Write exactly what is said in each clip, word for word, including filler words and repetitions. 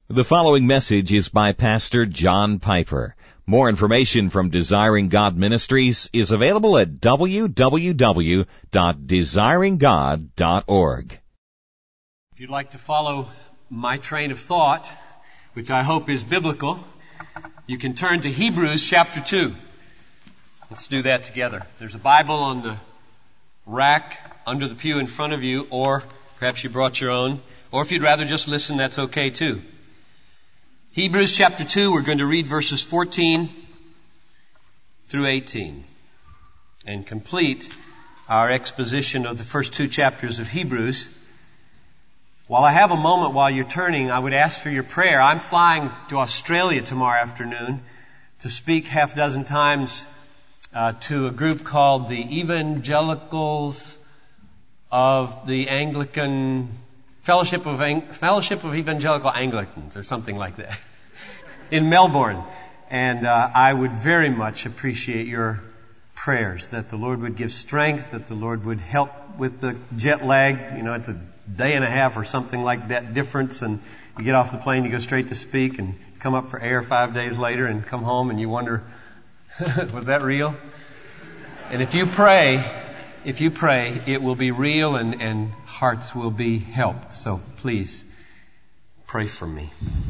The following message is by Pastor John Piper. More information from Desiring God Ministries is available at w w w dot desiring god dot org. If you'd like to follow my train of thought, which I hope is biblical, you can turn to Hebrews chapter two. Let's do that together. There's a Bible on the rack under the pew in front of you, or perhaps you brought your own, or if you'd rather just listen, that's okay too. Hebrews chapter two, we're going to read verses fourteen through eighteen and complete our exposition of the first two chapters of Hebrews. While I have a moment while you're turning, I would ask for your prayer. I'm flying to Australia tomorrow afternoon to speak half a dozen times uh, to a group called the Evangelicals of the Anglican Fellowship of Ang- Fellowship of Evangelical Anglicans, or something like that, in Melbourne. And uh, I would very much appreciate your prayers, that the Lord would give strength, that the Lord would help with the jet lag. You know, it's a day and a half or something like that difference, and you get off the plane, you go straight to speak, and come up for air five days later, and come home, and you wonder, was that real? And if you pray, if you pray, it will be real, and, and hearts will be helped. So please pray for me.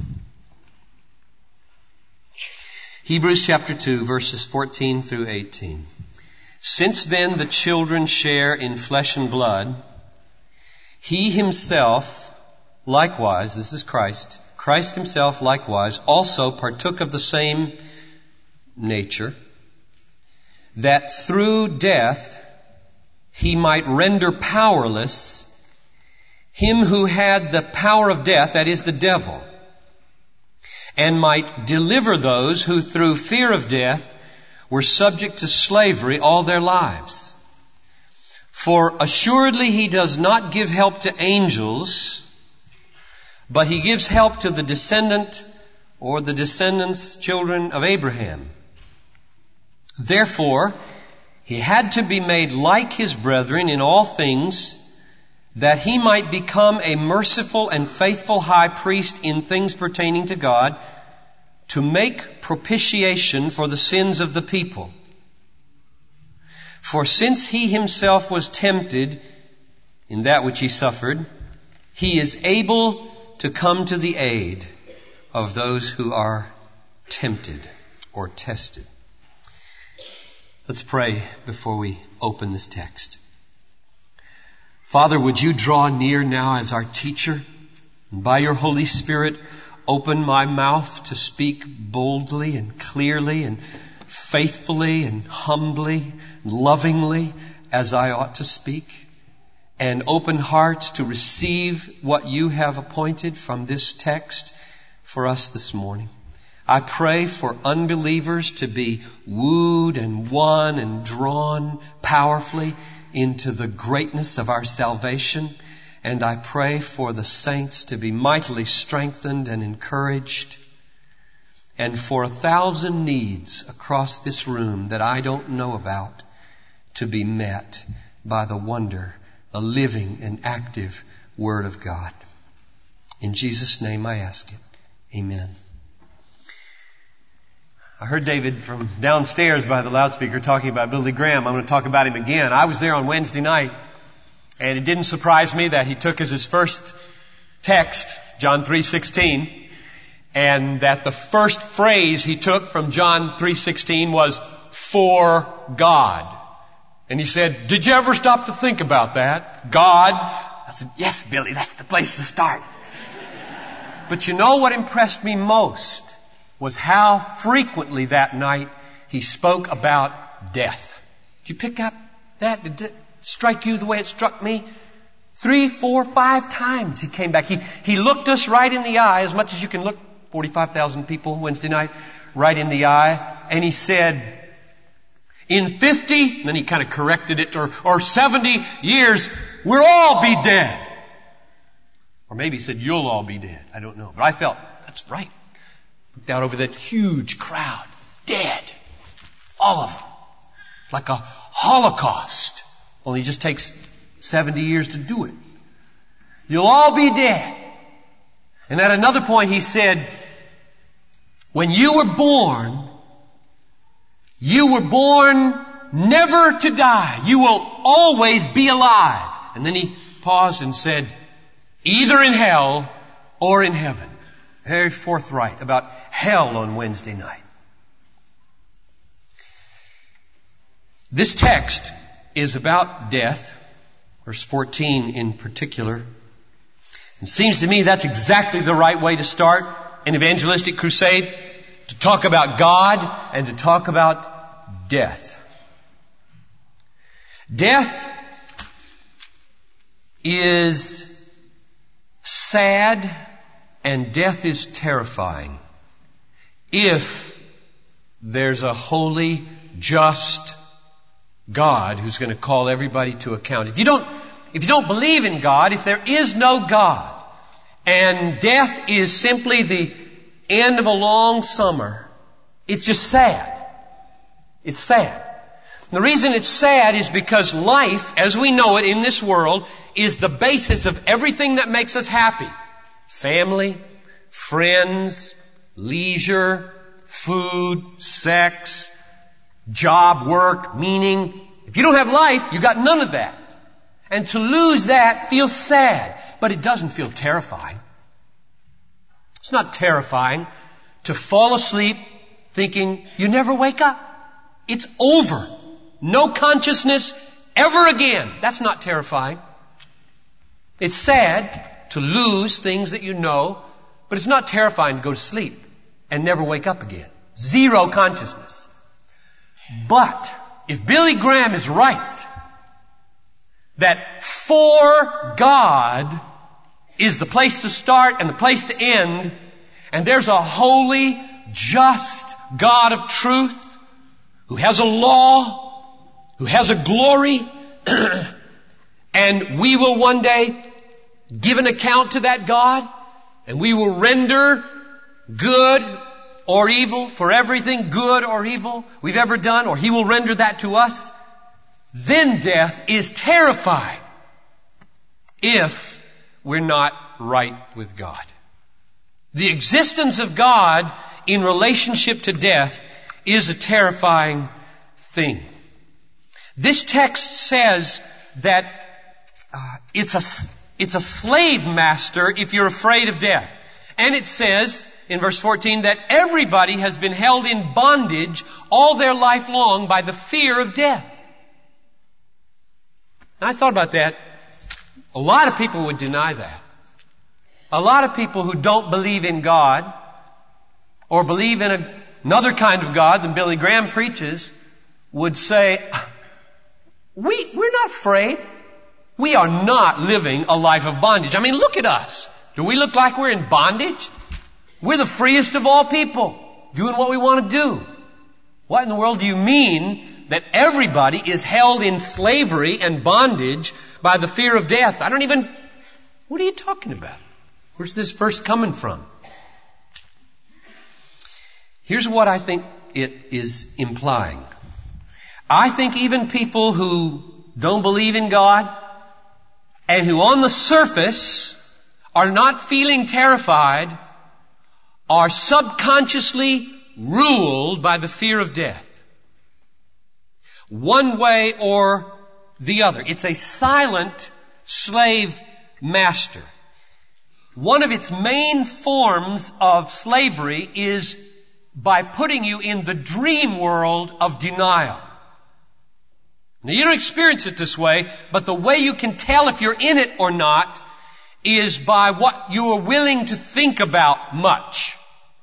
Hebrews chapter two, verses fourteen through eighteen. Since then the children share in flesh and blood, he himself likewise, this is Christ, Christ himself likewise also partook of the same nature, that through death he might render powerless him who had the power of death, that is the devil, and might deliver those who through fear of death were subject to slavery all their lives. For assuredly he does not give help to angels, but he gives help to the descendant or the descendants, children of Abraham. Therefore, he had to be made like his brethren in all things, that he might become a merciful and faithful high priest in things pertaining to God, to make propitiation for the sins of the people. For since he himself was tempted in that which he suffered, he is able to come to the aid of those who are tempted or tested. Let's pray before we open this text. Father, would you draw near now as our teacher, and by your Holy Spirit open my mouth to speak boldly and clearly and faithfully and humbly and lovingly as I ought to speak, and open hearts to receive what you have appointed from this text for us this morning. I pray for unbelievers to be wooed and won and drawn powerfully into the greatness of our salvation. And I pray for the saints to be mightily strengthened and encouraged. And for a thousand needs across this room that I don't know about to be met by the wonder, the living and active Word of God. In Jesus' name I ask it. Amen. I heard David from downstairs by the loudspeaker talking about Billy Graham. I'm going to talk about him again. I was there on Wednesday night, and it didn't surprise me that he took as his first text, John three sixteen, and that the first phrase he took from John three sixteen was, for God. And he said, did you ever stop to think about that? God. I said, yes, Billy, that's the place to start. But you know what impressed me most was how frequently that night he spoke about death. Did you pick up that? Did it strike you the way it struck me? Three, four, five times he came back. He, he looked us right in the eye, as much as you can look forty-five thousand people Wednesday night, right in the eye. And he said, in fifty, and then he kind of corrected it, or, or seventy years, we'll all be dead. Or maybe he said, you'll all be dead. I don't know. But I felt, that's right. Looked out over that huge crowd, dead. All of them. Like a Holocaust. Only it just takes seventy years to do it. You'll all be dead. And at another point he said, when you were born, you were born never to die. You will always be alive. And then he paused and said, either in hell or in heaven. Very forthright about hell on Wednesday night. This text is about death, verse fourteen in particular. It seems to me that's exactly the right way to start an evangelistic crusade, to talk about God and to talk about death. Death is sad and death is terrifying if there's a holy, just God who's going to call everybody to account. If you don't, if you don't believe in God, if there is no God, and death is simply the end of a long summer, it's just sad. It's sad. The reason it's sad is because life, as we know it in this world, is the basis of everything that makes us happy. Family, friends, leisure, food, sex, job, work, meaning. If you don't have life, you got none of that. And to lose that feels sad, but it doesn't feel terrifying. It's not terrifying to fall asleep thinking you never wake up. It's over. No consciousness ever again. That's not terrifying. It's sad to lose things that you know, but it's not terrifying to go to sleep and never wake up again. Zero consciousness. But if Billy Graham is right, that for God is the place to start and the place to end, and there's a holy, just God of truth who has a law, who has a glory, and we will one day give an account to that God, and we will render good or evil for everything good or evil we've ever done, or He will render that to us. Then death is terrifying if we're not right with God. The existence of God in relationship to death is a terrifying thing. This text says that uh, it's a it's a slave master if you're afraid of death. And it says in verse fourteen that everybody has been held in bondage all their life long by the fear of death. And I thought about that. A lot of people would deny that. A lot of people who don't believe in God or believe in a, another kind of God than Billy Graham preaches would say, we, we're not afraid. We are not living a life of bondage. I mean, look at us. Do we look like we're in bondage? We're the freest of all people, doing what we want to do. What in the world do you mean that everybody is held in slavery and bondage by the fear of death? I don't even... What are you talking about? Where's this verse coming from? Here's what I think it is implying. I think even people who don't believe in God and who on the surface are not feeling terrified are subconsciously ruled by the fear of death. One way or the other. It's a silent slave master. One of its main forms of slavery is by putting you in the dream world of denial. Now, you don't experience it this way, but the way you can tell if you're in it or not is by what you are willing to think about much.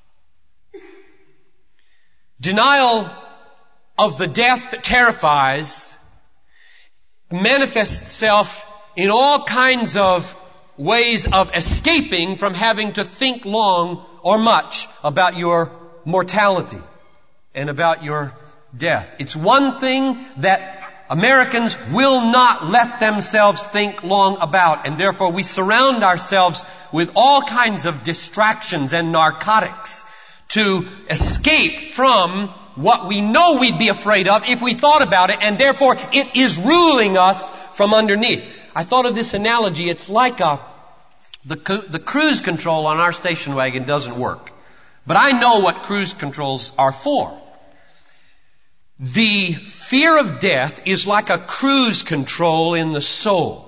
Denial of the death that terrifies manifests itself in all kinds of ways of escaping from having to think long or much about your mortality and about your death. It's one thing that Americans will not let themselves think long about, and therefore we surround ourselves with all kinds of distractions and narcotics to escape from what we know we'd be afraid of if we thought about it, and therefore it is ruling us from underneath. I thought of this analogy. It's like a, The, cu- the cruise control on our station wagon doesn't work. But I know what cruise controls are for. The fear of death is like a cruise control in the soul.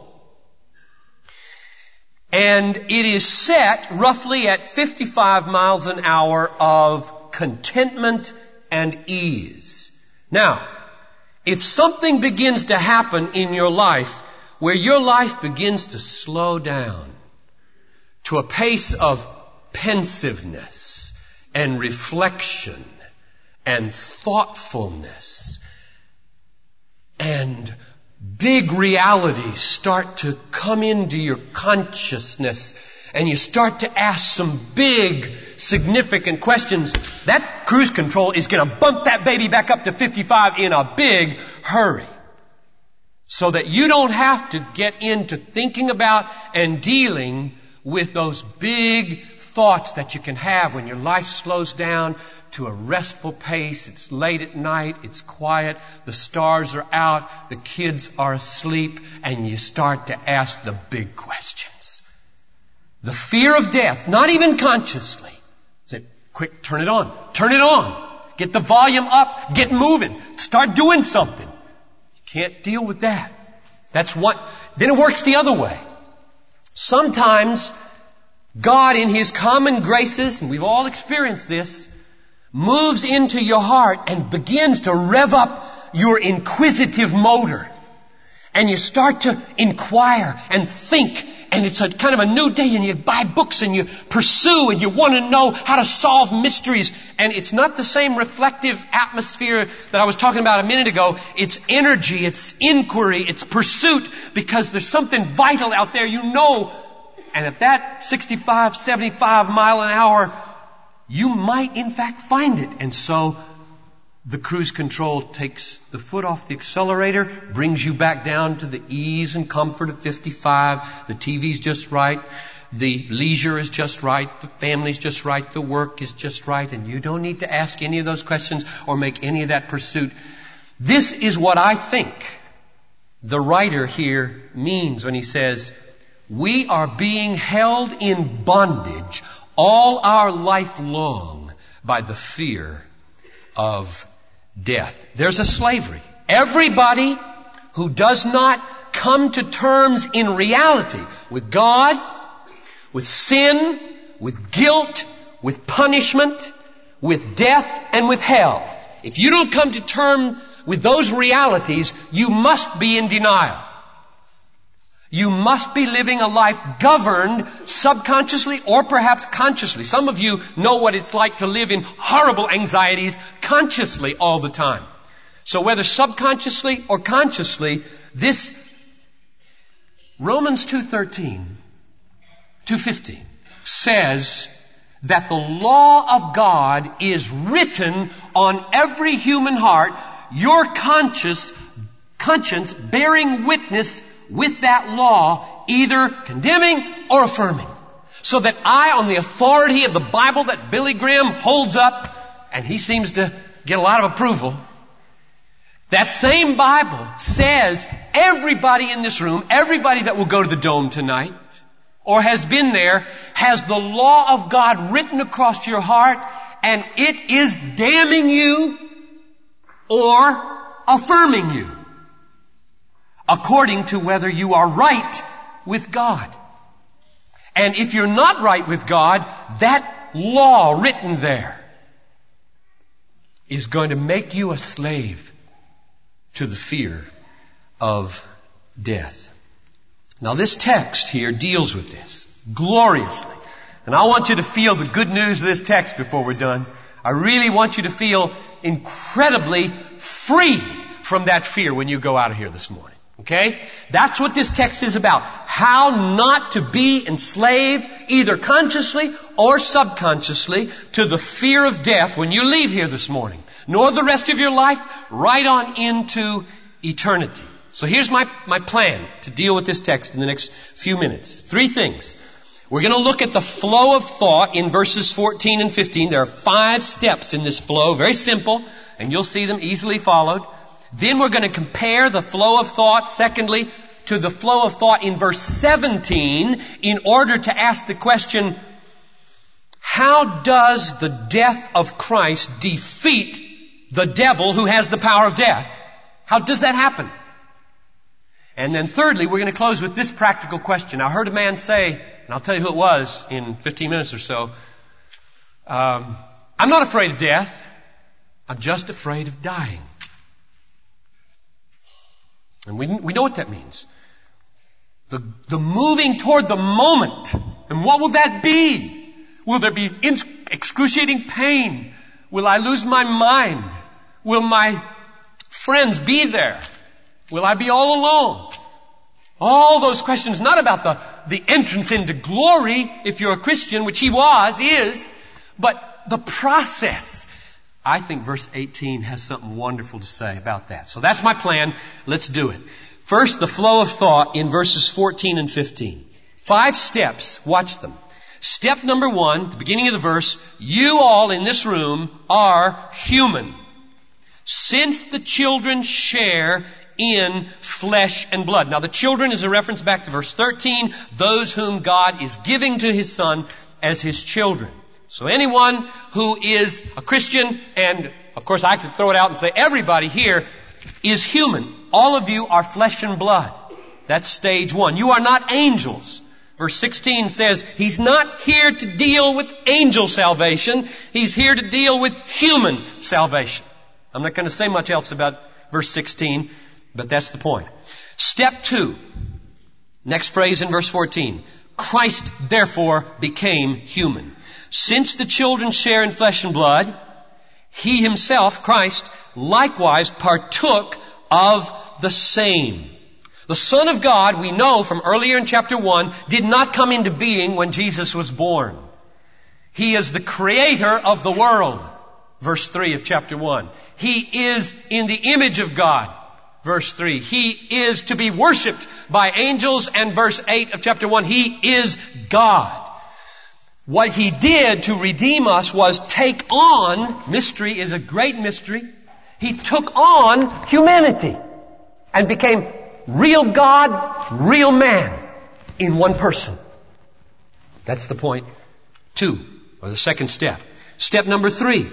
And it is set roughly at fifty-five miles an hour of contentment and ease. Now, if something begins to happen in your life where your life begins to slow down to a pace of pensiveness and reflection and thoughtfulness, and big realities start to come into your consciousness, and you start to ask some big, significant questions, that cruise control is going to bump that baby back up to fifty-five in a big hurry. So that you don't have to get into thinking about and dealing with those big thoughts that you can have when your life slows down to a restful pace. It's late at night, it's quiet, the stars are out, the kids are asleep, and you start to ask the big questions. The fear of death, not even consciously. Say, quick, turn it on. Turn it on. Get the volume up. Get moving. Start doing something. You can't deal with that. That's what, then it works the other way. Sometimes God in His common graces, and we've all experienced this, moves into your heart and begins to rev up your inquisitive motor. And you start to inquire and think, and it's a kind of a new day, and you buy books and you pursue and you want to know how to solve mysteries. And it's not the same reflective atmosphere that I was talking about a minute ago. It's energy, it's inquiry, it's pursuit, because there's something vital out there, you know. And at that sixty-five, seventy-five mile an hour, you might in fact find it. And so the cruise control takes the foot off the accelerator, brings you back down to the ease and comfort of fifty-five. The T V's just right. The leisure is just right. The family's just right. The work is just right. And you don't need to ask any of those questions or make any of that pursuit. This is what I think the writer here means when he says, we are being held in bondage all our life long by the fear of death. There's a slavery. Everybody who does not come to terms in reality with God, with sin, with guilt, with punishment, with death, and with hell. If you don't come to terms with those realities, you must be in denial. You must be living a life governed subconsciously or perhaps consciously. Some of you know what it's like to live in horrible anxieties consciously all the time. So whether subconsciously or consciously, this Romans two thirteen, two fifteen says that the law of God is written on every human heart, your conscience, conscience bearing witness with that law, either condemning or affirming. So that I, on the authority of the Bible that Billy Graham holds up, and he seems to get a lot of approval, that same Bible says everybody in this room, everybody that will go to the Dome tonight, or has been there, has the law of God written across your heart, and it is damning you or affirming you, according to whether you are right with God. And if you're not right with God, that law written there is going to make you a slave to the fear of death. Now this text here deals with this gloriously. And I want you to feel the good news of this text before we're done. I really want you to feel incredibly freed from that fear when you go out of here this morning. Okay? That's what this text is about. How not to be enslaved, either consciously or subconsciously, to the fear of death when you leave here this morning, nor the rest of your life, right on into eternity. So here's my, my plan to deal with this text in the next few minutes. Three things. We're going to look at the flow of thought in verses fourteen and fifteen. There are five steps in this flow, very simple, and you'll see them easily followed. Then we're going to compare the flow of thought, secondly, to the flow of thought in verse seventeen in order to ask the question, how does the death of Christ defeat the devil who has the power of death? How does that happen? And then thirdly, we're going to close with this practical question. I heard a man say, and I'll tell you who it was in fifteen minutes or so, um, I'm not afraid of death. I'm just afraid of dying. And we, we know what that means. The, the moving toward the moment. And what will that be? Will there be excruciating pain? Will I lose my mind? Will my friends be there? Will I be all alone? All those questions, not about the, the entrance into glory, if you're a Christian, which he was, is, but the process. I think verse eighteen has something wonderful to say about that. So that's my plan. Let's do it. First, the flow of thought in verses fourteen and fifteen. Five steps. Watch them. Step number one, the beginning of the verse, you all in this room are human. Since the children share in flesh and blood. Now the children is a reference back to verse thirteen, those whom God is giving to His Son as His children. So anyone who is a Christian, and of course I could throw it out and say everybody here is human. All of you are flesh and blood. That's stage one. You are not angels. Verse sixteen says He's not here to deal with angel salvation. He's here to deal with human salvation. I'm not going to say much else about verse sixteen, but that's the point. Step two. Next phrase in verse fourteen. Christ therefore became human. Since the children share in flesh and blood, He Himself, Christ, likewise partook of the same. The Son of God, we know from earlier in chapter one, did not come into being when Jesus was born. He is the creator of the world. Verse three of chapter one. He is in the image of God. Verse three. He is to be worshipped by angels. And verse eight of chapter one. He is God. What He did to redeem us was take on, mystery is a great mystery, He took on humanity and became real God, real man in one person. That's the point two, or the second step. Step number three.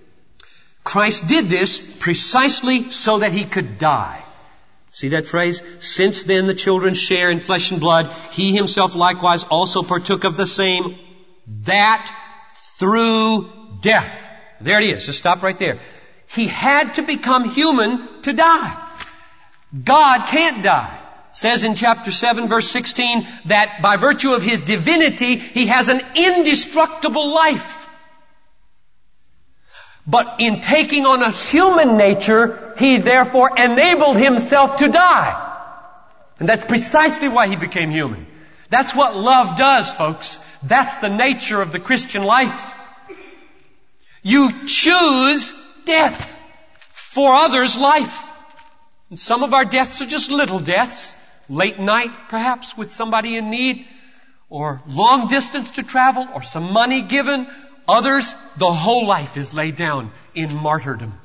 Christ did this precisely so that He could die. See that phrase? Since then the children share in flesh and blood, He Himself likewise also partook of the same, that through death. There it is. Just stop right there. He had to become human to die. God can't die. It says in chapter seven verse sixteen that by virtue of His divinity, He has an indestructible life. But in taking on a human nature, He therefore enabled Himself to die. And that's precisely why He became human. That's what love does, folks. That's the nature of the Christian life. You choose death for others' life. And some of our deaths are just little deaths. Late night, perhaps, with somebody in need, or long distance to travel, or some money given. Others, the whole life is laid down in martyrdom.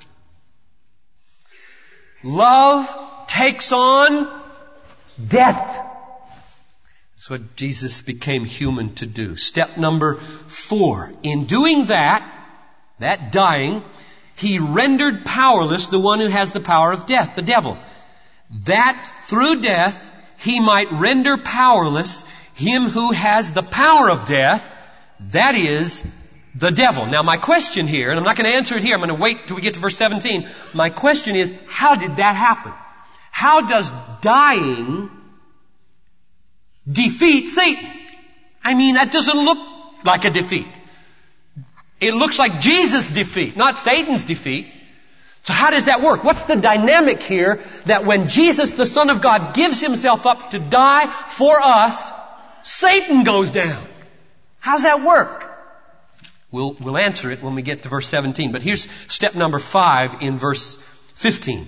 Love takes on death. That's what Jesus became human to do. Step number four. In doing that, that dying, He rendered powerless the one who has the power of death, the devil. That through death, He might render powerless him who has the power of death, that is, the devil. Now my question here, and I'm not going to answer it here, I'm going to wait till we get to verse seventeen. My question is, how did that happen? How does dying defeat Satan? I mean, that doesn't look like a defeat. It looks like Jesus' defeat, not Satan's defeat. So how does that work? What's the dynamic here that when Jesus, the Son of God, gives Himself up to die for us, Satan goes down? How's that work? We'll, we'll answer it when we get to verse seventeen. But here's step number five in verse fifteen.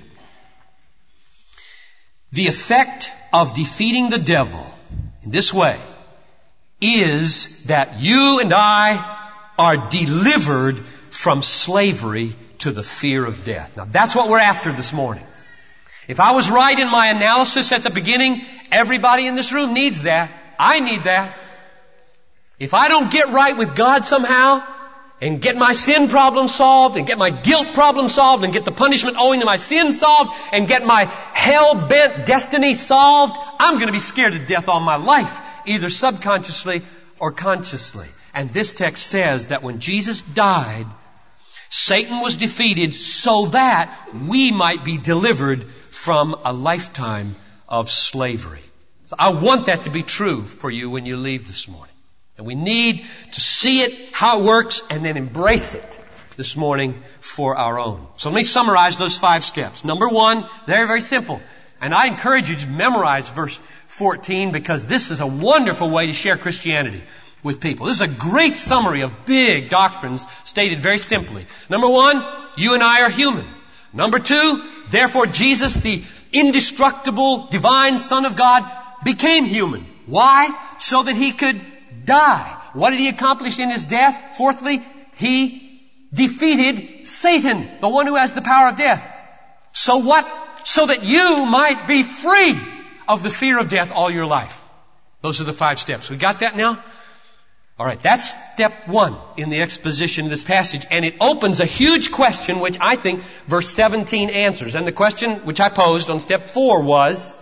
The effect of defeating the devil in this way is that you and I are delivered from slavery to the fear of death. Now that's what we're after this morning. If I was right in my analysis at the beginning, Everybody in this room needs that. I need that. If I don't get right with God somehow, and get my sin problem solved, and get my guilt problem solved, and get the punishment owing to my sin solved, and get my hell-bent destiny solved, I'm going to be scared to death all my life, either subconsciously or consciously. And this text says that when Jesus died, Satan was defeated so that we might be delivered from a lifetime of slavery. So I want that to be true for you when you leave this morning. And we need to see it, how it works, and then embrace it this morning for our own. So let me summarize those five steps. Number one, very, very simple. And I encourage you to memorize verse fourteen because this is a wonderful way to share Christianity with people. This is a great summary of big doctrines stated very simply. Number one, you and I are human. Number two, therefore Jesus, the indestructible divine Son of God, became human. Why? So that He could die. What did He accomplish in His death? Fourthly, He defeated Satan, the one who has the power of death. So what? So that you might be free of the fear of death all your life. Those are the five steps. We got that now? All right, that's step one in the exposition of this passage. And it opens a huge question which I think verse seventeen answers. And the question which I posed on step four was,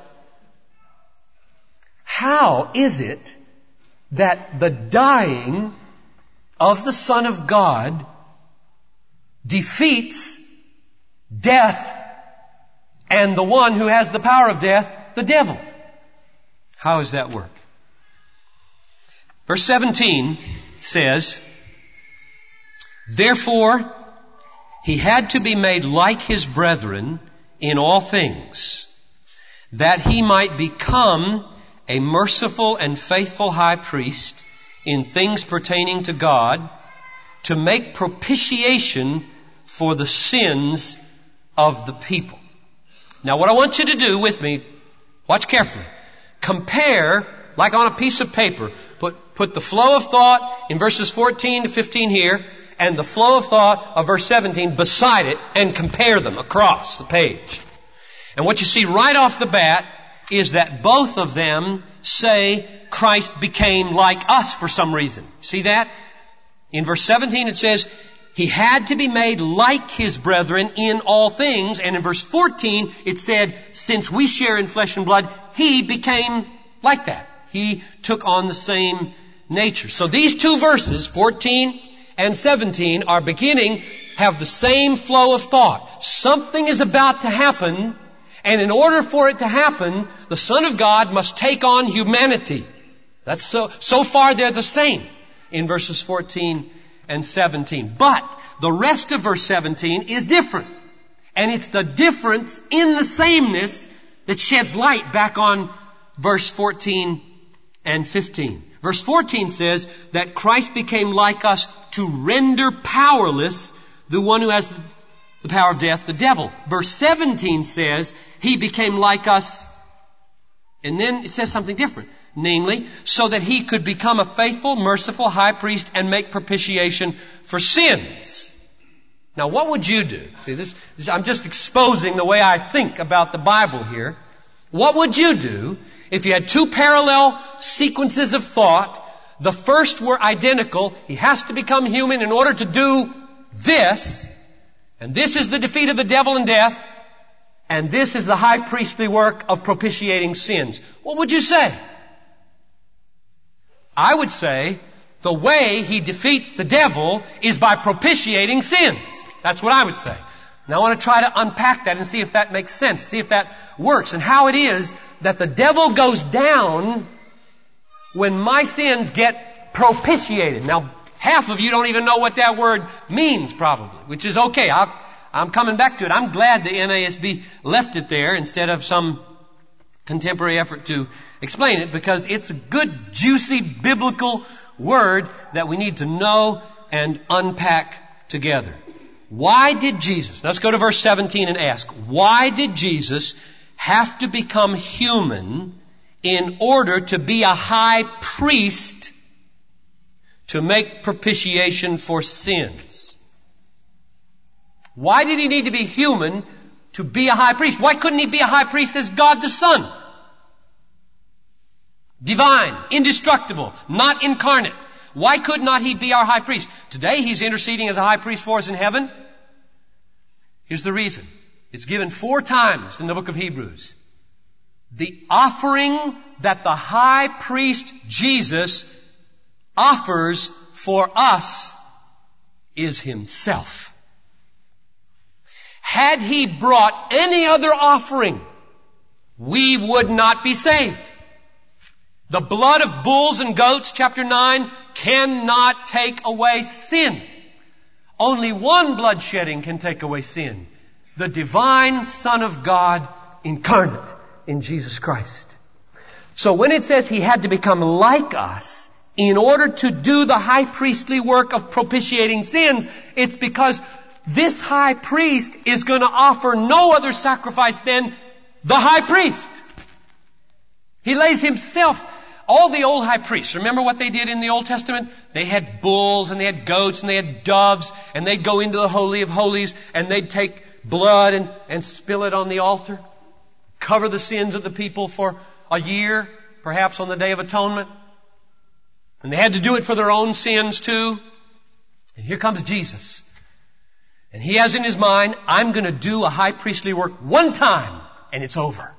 how is it that the dying of the Son of God defeats death and the one who has the power of death, the devil? How does that work? Verse seventeen says, therefore, He had to be made like His brethren in all things, that He might become a merciful and faithful high priest in things pertaining to God, to make propitiation for the sins of the people. Now what I want you to do with me, watch carefully, compare, like on a piece of paper, put, put the flow of thought in verses fourteen to fifteen here, and the flow of thought of verse seventeen beside it, and compare them across the page. And what you see right off the bat is that both of them say Christ became like us for some reason. See that? In verse seventeen it says, He had to be made like His brethren in all things. And in verse fourteen it said, since we share in flesh and blood, He became like that. He took on the same nature. So these two verses, fourteen and seventeen, are beginning, have the same flow of thought. Something is about to happen. And in order for it to happen, the Son of God must take on humanity. That's so, so far they're the same in verses fourteen and seventeen. But the rest of verse seventeen is different. And it's the difference in the sameness that sheds light back on verse fourteen and fifteen. Verse fourteen says that Christ became like us to render powerless the one who has the The power of death, the devil. Verse seventeen says, He became like us, and then it says something different. Namely, so that He could become a faithful, merciful high priest and make propitiation for sins. Now what would you do? See, this, I'm just exposing the way I think about the Bible here. What would you do if you had two parallel sequences of thought? The first were identical. He has to become human in order to do this. And this is the defeat of the devil and death. And this is the high priestly work of propitiating sins. What would you say? I would say the way He defeats the devil is by propitiating sins. That's what I would say. Now I want to try to unpack that and see if that makes sense. See if that works. And how it is that the devil goes down when my sins get propitiated. Now, half of you don't even know what that word means, probably, which is okay. I'll, I'm coming back to it. I'm glad the N A S B left it there instead of some contemporary effort to explain it, because it's a good, juicy, biblical word that we need to know and unpack together. Why did Jesus, now let's go to verse seventeen and ask, why did Jesus have to become human in order to be a high priest to make propitiation for sins? Why did He need to be human to be a high priest? Why couldn't He be a high priest as God the Son? Divine, indestructible, not incarnate. Why could not He be our high priest? Today He's interceding as a high priest for us in heaven. Here's the reason. It's given four times in the book of Hebrews. The offering that the high priest Jesus offers for us is Himself. Had He brought any other offering, we would not be saved. The blood of bulls and goats, chapter nine, cannot take away sin. Only one bloodshedding can take away sin. The divine Son of God incarnate in Jesus Christ. So when it says He had to become like us in order to do the high priestly work of propitiating sins, it's because this high priest is going to offer no other sacrifice than the high priest. He lays Himself. All the old high priests, remember what they did in the Old Testament? They had bulls and they had goats and they had doves, and they'd go into the Holy of Holies and they'd take blood and, and spill it on the altar, cover the sins of the people for a year, perhaps on the Day of Atonement. And they had to do it for their own sins too. And here comes Jesus. And He has in His mind, I'm going to do a high priestly work one time and it's over.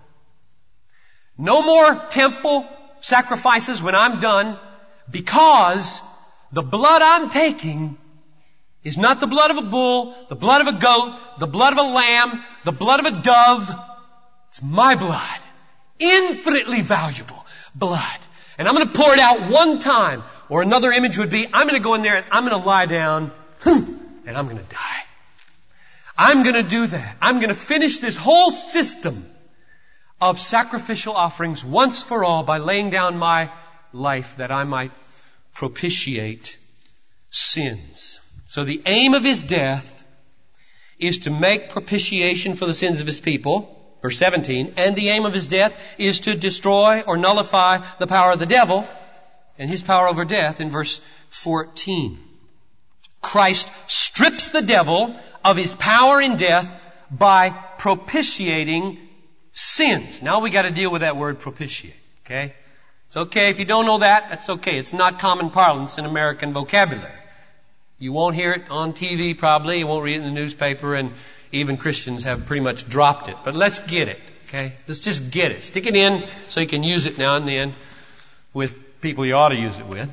No more temple sacrifices when I'm done, because the blood I'm taking is not the blood of a bull, the blood of a goat, the blood of a lamb, the blood of a dove. It's my blood. Infinitely valuable blood. And I'm going to pour it out one time. Or another image would be, I'm going to go in there and I'm going to lie down and I'm going to die. I'm going to do that. I'm going to finish this whole system of sacrificial offerings once for all by laying down my life that I might propitiate sins. So the aim of His death is to make propitiation for the sins of His people, verse seventeen, and the aim of His death is to destroy or nullify the power of the devil and his power over death in verse fourteen. Christ strips the devil of his power in death by propitiating sins. Now we got to deal with that word propitiate. Okay? It's okay if you don't know that. That's okay. It's not common parlance in American vocabulary. You won't hear it on T V probably. You won't read it in the newspaper, and even Christians have pretty much dropped it. But let's get it. Okay? Let's just get it. Stick it in so you can use it now and then with people you ought to use it with.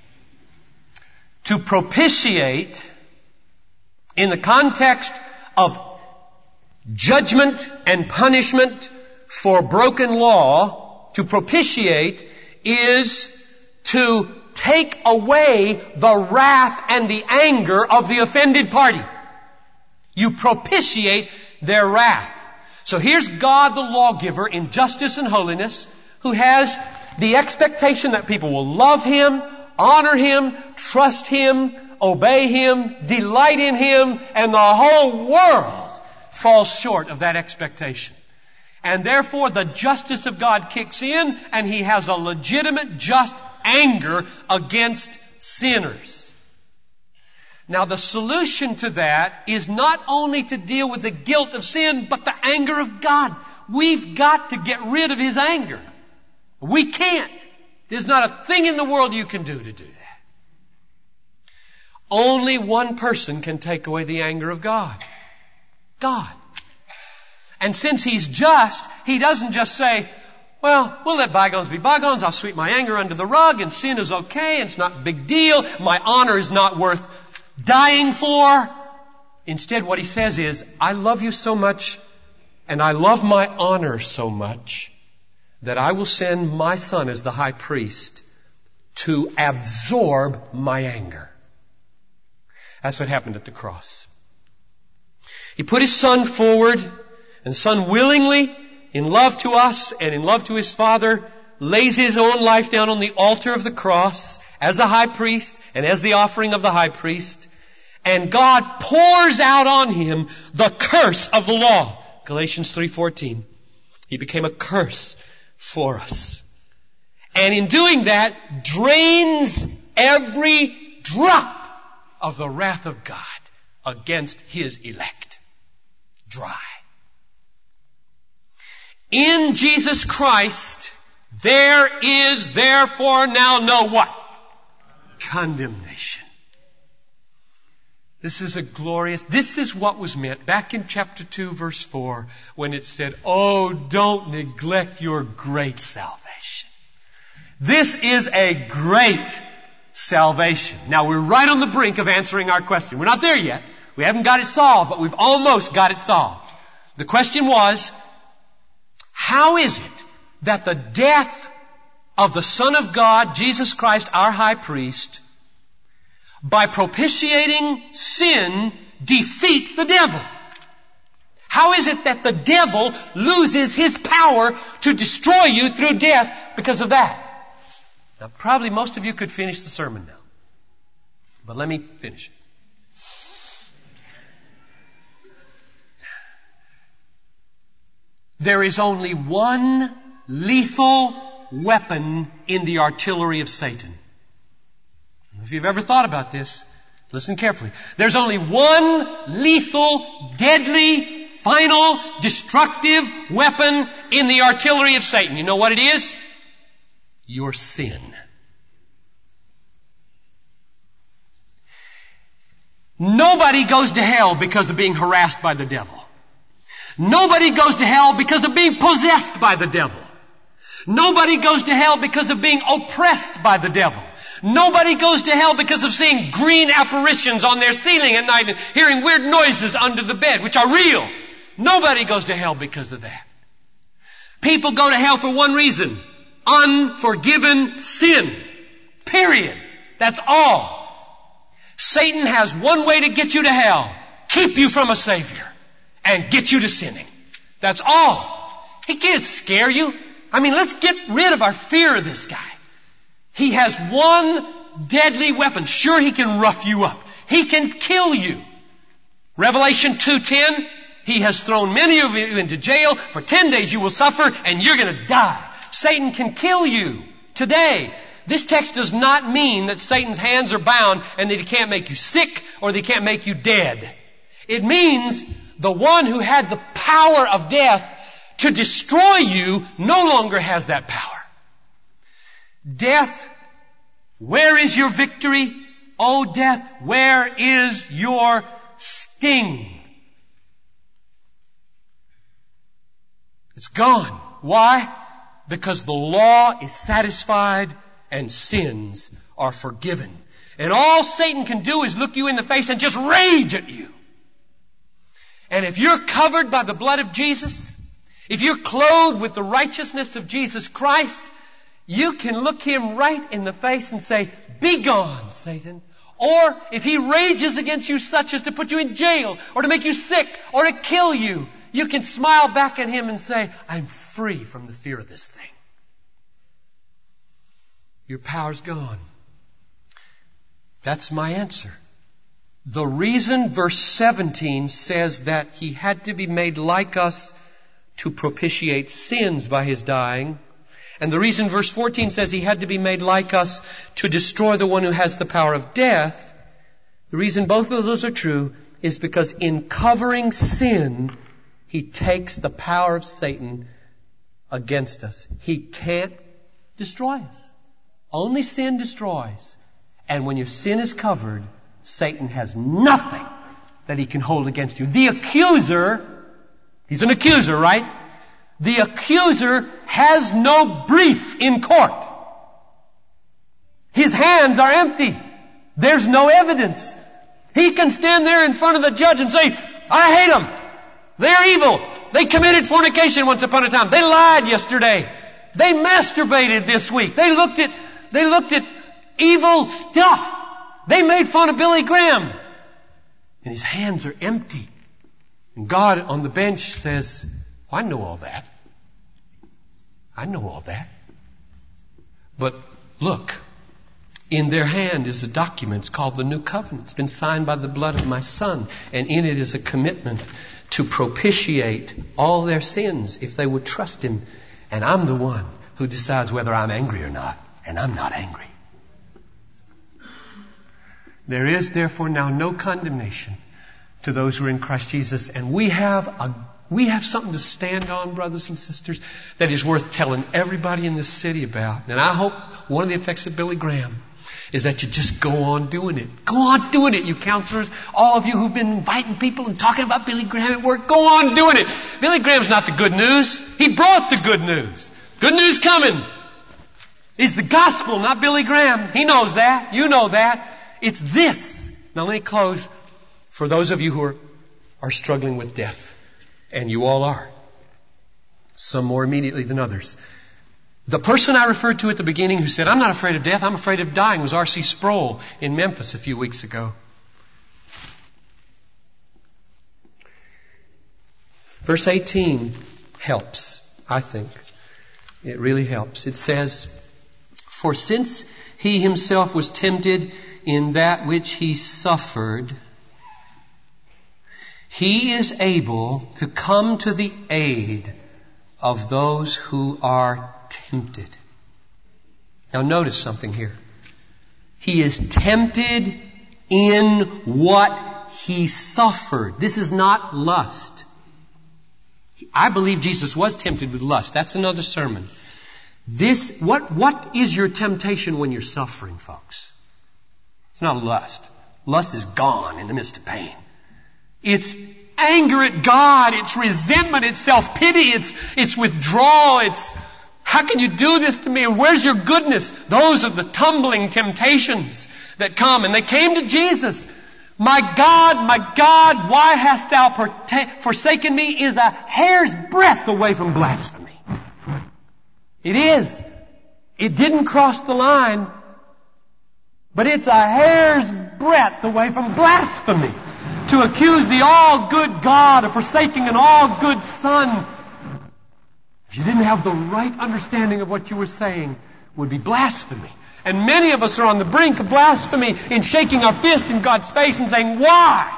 To propitiate in the context of judgment and punishment for broken law, to propitiate is to take away the wrath and the anger of the offended party. You propitiate their wrath. So here's God the lawgiver in justice and holiness, who has the expectation that people will love Him, honor Him, trust Him, obey Him, delight in Him, and the whole world falls short of that expectation. And therefore the justice of God kicks in, and He has a legitimate, just anger against sinners. Now the solution to that is not only to deal with the guilt of sin, but the anger of God. We've got to get rid of His anger. We can't. There's not a thing in the world you can do to do that. Only one person can take away the anger of God. God. And since He's just, He doesn't just say, well, we'll let bygones be bygones. I'll sweep my anger under the rug, and sin is okay, and it's not a big deal. My honor is not worth dying for. Instead, what He says is, I love you so much, and I love my honor so much, that I will send my Son as the high priest to absorb my anger. That's what happened at the cross. He put His Son forward, and the Son willingly, in love to us and in love to His Father, lays His own life down on the altar of the cross as a high priest and as the offering of the high priest. And God pours out on Him the curse of the law. Galatians three fourteen. He became a curse for us. And in doing that, drains every drop of the wrath of God against His elect. Dry. In Jesus Christ, There is therefore now no what? Condemnation. This is a glorious, this is what was meant back in chapter two, verse four, when it said, oh, don't neglect your great salvation. This is a great salvation. Now we're right on the brink of answering our question. We're not there yet. We haven't got it solved, but we've almost got it solved. The question was, how is it that the death of the Son of God, Jesus Christ, our high priest, by propitiating sin, defeats the devil? How is it that the devil loses his power to destroy you through death because of that? Now, probably most of you could finish the sermon now. But let me finish it. There is only one lethal weapon in the artillery of Satan. If you've ever thought about this, listen carefully. There's only one lethal, deadly, final, destructive weapon in the artillery of Satan. You know what it is? Your sin. Nobody goes to hell because of being harassed by the devil. Nobody goes to hell because of being possessed by the devil. Nobody goes to hell because of being oppressed by the devil. Nobody goes to hell because of seeing green apparitions on their ceiling at night and hearing weird noises under the bed, which are real. Nobody goes to hell because of that. People go to hell for one reason: unforgiven sin. Period. That's all. Satan has one way to get you to hell: keep you from a Savior and get you to sinning. That's all. He can't scare you. I mean, let's get rid of our fear of this guy. He has one deadly weapon. Sure, he can rough you up. He can kill you. Revelation two ten, he has thrown many of you into jail. For ten days you will suffer and you're going to die. Satan can kill you today. This text does not mean that Satan's hands are bound and that he can't make you sick or that he can't make you dead. It means the one who had the power of death to destroy you no longer has that power. Death, where is your victory? O death, where is your sting? It's gone. Why? Because the law is satisfied and sins are forgiven. And all Satan can do is look you in the face and just rage at you. And if you're covered by the blood of Jesus, if you're clothed with the righteousness of Jesus Christ, you can look him right in the face and say, "Be gone, Satan." Or if he rages against you such as to put you in jail or to make you sick or to kill you, you can smile back at him and say, "I'm free from the fear of this thing." Your power's gone. That's my answer. The reason verse seventeen says that he had to be made like us to propitiate sins by his dying, and the reason verse fourteen says he had to be made like us to destroy the one who has the power of death, the reason both of those are true is because in covering sin, he takes the power of Satan against us. He can't destroy us. Only sin destroys. And when your sin is covered, Satan has nothing that he can hold against you. The accuser, he's an accuser, right? The accuser has no brief in court. His hands are empty. There's no evidence. He can stand there in front of the judge and say, "I hate them. They're evil. They committed fornication once upon a time. They lied yesterday. They masturbated this week. They looked at, they looked at evil stuff. They made fun of Billy Graham." And his hands are empty. And God on the bench says, "I know all that. I know all that. But look, in their hand is a document. It's called the New Covenant. It's been signed by the blood of my Son. And in it is a commitment to propitiate all their sins if they would trust him. And I'm the one who decides whether I'm angry or not. And I'm not angry. There is therefore now no condemnation to those who are in Christ Jesus. And we have a We have something to stand on, brothers and sisters, that is worth telling everybody in this city about. And I hope one of the effects of Billy Graham is that you just go on doing it. Go on doing it, you counselors. All of you who've been inviting people and talking about Billy Graham at work, go on doing it. Billy Graham's not the good news. He brought the good news. Good news coming is the gospel, not Billy Graham. He knows that. You know that. It's this. Now let me close. For those of you who are, are struggling with death, and you all are, some more immediately than others. The person I referred to at the beginning who said, I'm not afraid of death, I'm afraid of dying, was R C Sproul in Memphis a few weeks ago. Verse eighteen helps, I think. It really helps. It says, for since he himself was tempted in that which he suffered, he is able to come to the aid of those who are tempted. Now notice something here. He is tempted in what he suffered. This is not lust. I believe Jesus was tempted with lust. That's another sermon. This, what, what is your temptation when you're suffering, folks? It's not lust. Lust is gone in the midst of pain. It's anger at God. It's resentment. It's self-pity. It's, it's withdrawal. It's, how can you do this to me? Where's your goodness? Those are the tumbling temptations that come. And they came to Jesus. My God, my God, why hast thou forta- forsaken me is a hair's breadth away from blasphemy. It is. It didn't cross the line, but it's a hair's breadth away from blasphemy. To accuse the all-good God of forsaking an all-good Son, if you didn't have the right understanding of what you were saying, would be blasphemy. And many of us are on the brink of blasphemy in shaking our fist in God's face and saying, why?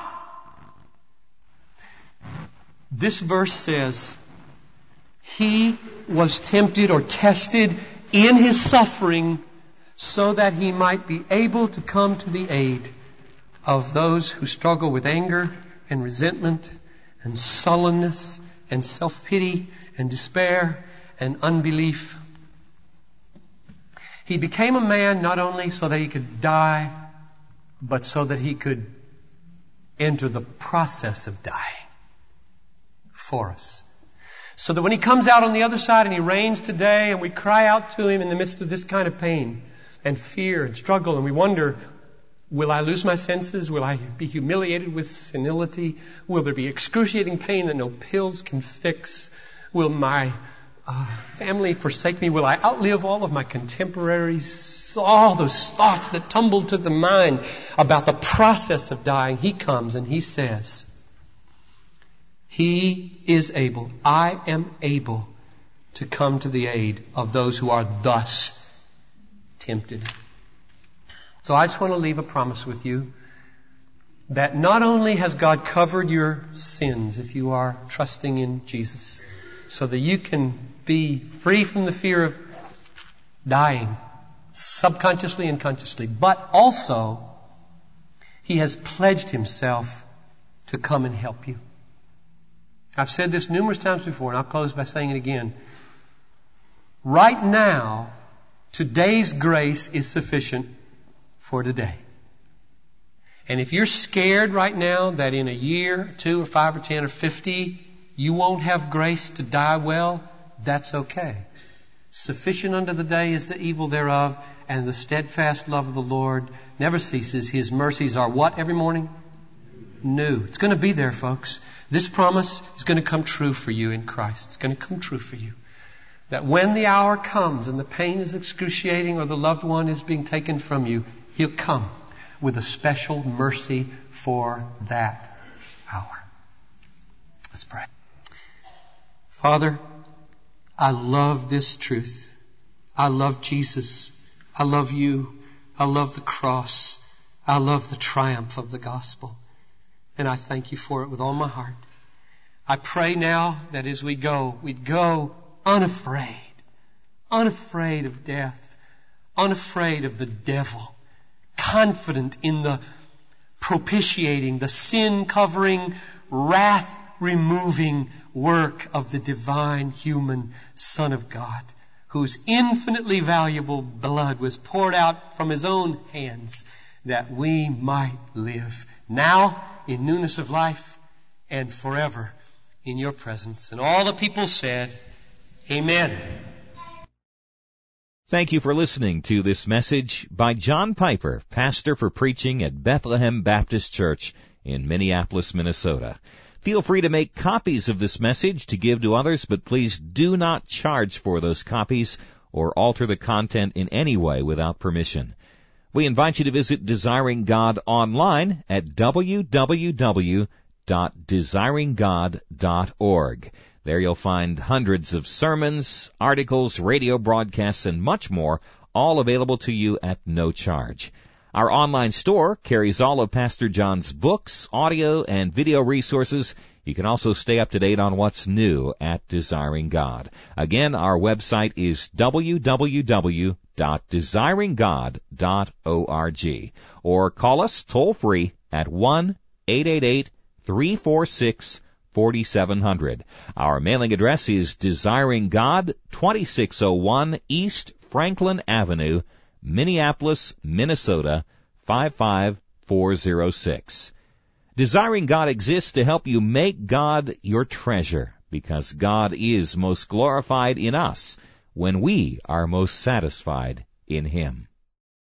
This verse says, he was tempted or tested in his suffering so that he might be able to come to the aid of those who struggle with anger and resentment and sullenness and self-pity and despair and unbelief. He became a man not only so that he could die, but so that he could enter the process of dying for us. So that when he comes out on the other side and he reigns today and we cry out to him in the midst of this kind of pain and fear and struggle and we wonder, will I lose my senses? Will I be humiliated with senility? Will there be excruciating pain that no pills can fix? Will my uh, family forsake me? Will I outlive all of my contemporaries? All those thoughts that tumble to the mind about the process of dying. He comes and he says, he is able, I am able to come to the aid of those who are thus tempted. So I just want to leave a promise with you that not only has God covered your sins if you are trusting in Jesus, so that you can be free from the fear of dying, subconsciously and consciously, but also he has pledged himself to come and help you. I've said this numerous times before, and I'll close by saying it again. Right now, today's grace is sufficient for today. And if you're scared right now that in a year, or two, or five, or ten, or fifty, you won't have grace to die well, that's okay. Sufficient unto the day is the evil thereof, and the steadfast love of the Lord never ceases. His mercies are what every morning? New. It's going to be there, folks. This promise is going to come true for you in Christ. It's going to come true for you. That when the hour comes and the pain is excruciating or the loved one is being taken from you, He'll come with a special mercy for that hour. Let's pray. Father, I love this truth. I love Jesus. I love you. I love the cross. I love the triumph of the gospel. And I thank you for it with all my heart. I pray now that as we go, we'd go unafraid, unafraid of death, unafraid of the devil, confident in the propitiating, the sin-covering, wrath sin-removing work of the divine human Son of God, whose infinitely valuable blood was poured out from His own hands that we might live now in newness of life and forever in Your presence. And all the people said, Amen. Thank you for listening to this message by John Piper, pastor for preaching at Bethlehem Baptist Church in Minneapolis, Minnesota. Feel free to make copies of this message to give to others, but please do not charge for those copies or alter the content in any way without permission. We invite you to visit Desiring God online at w w w dot desiring god dot org. There you'll find hundreds of sermons, articles, radio broadcasts, and much more, all available to you at no charge. Our online store carries all of Pastor John's books, audio, and video resources. You can also stay up to date on what's new at Desiring God. Again, our website is w w w dot desiring god dot org. Or call us toll-free at one eight eight eight, three four six, four seven zero zero. Our mailing address is Desiring God, twenty-six oh one East Franklin Avenue, Minneapolis, Minnesota, five five four zero six. Desiring God exists to help you make God your treasure, because God is most glorified in us when we are most satisfied in Him.